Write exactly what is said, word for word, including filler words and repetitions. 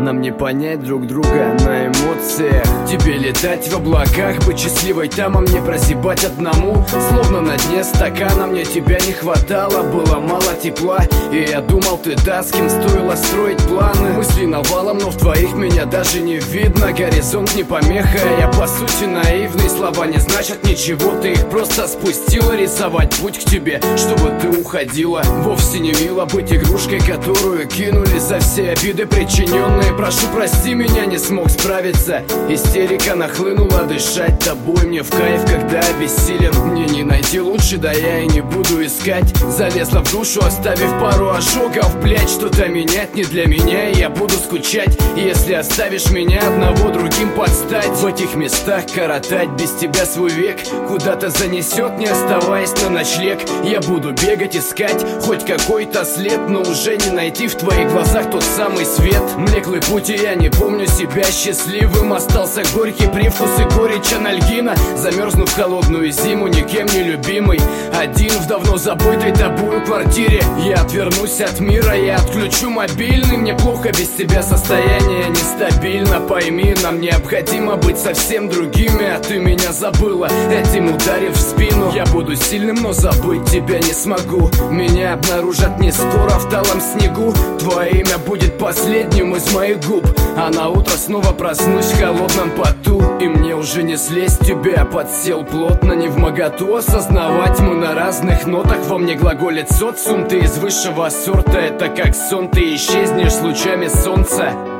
Нам не понять друг друга на эмоциях. Тебе летать в облаках, быть счастливой там, а мне прозябать одному. Словно на дне стакана, мне тебя не хватало, было мало тепла. И я думал, ты та, с кем стоило строить планы. Мысли навалом, но в твоих меня даже не видно. Горизонт не помеха, я по сути наивный. Слова не значат ничего, ты их просто спустила. Рисовать путь к тебе, чтобы ты уходила. Вовсе не мило быть игрушкой, которую кинули за все обиды причиненные. Прошу, прости меня, не смог справиться. Истерика нахлынула, дышать тобой мне в кайф, когда обессилен. Мне не найти лучше, да я и не буду искать. Залезла в душу, оставив пару ожогов. Блять, что-то менять не для меня, и я буду скучать, если оставишь меня одного другим подстать. В этих местах коротать без тебя свой век куда-то занесет, не оставаясь на ночлег. Я буду бегать, искать хоть какой-то след, но уже не найти в твоих глазах тот самый свет. Млеклый путь, и я не помню себя счастливым. Остался горький привкус и горечь анальгина. Замерзнув в холодную зиму, никем не любимый, один в давно забытой тобою квартире. Я отвернусь от мира, я отключу мобильный. Мне плохо без тебя, состояние нестабильно. Пойми, нам необходимо быть совсем другими, а ты меня забыла, этим ударив в спину. Я буду сильным, но забыть тебя не смогу. Меня обнаружат не скоро в талом снегу. Твое имя будет последним из моих губ, а на утро снова проснусь в холодном поту. И мне уже не слезть тебя, подсел плотно, не вмоготу осознавать. Мы на разных нотах, во мне глаголит социум. Ты из высшего сорта, это как сон, ты исчезнешь с лучами солнца.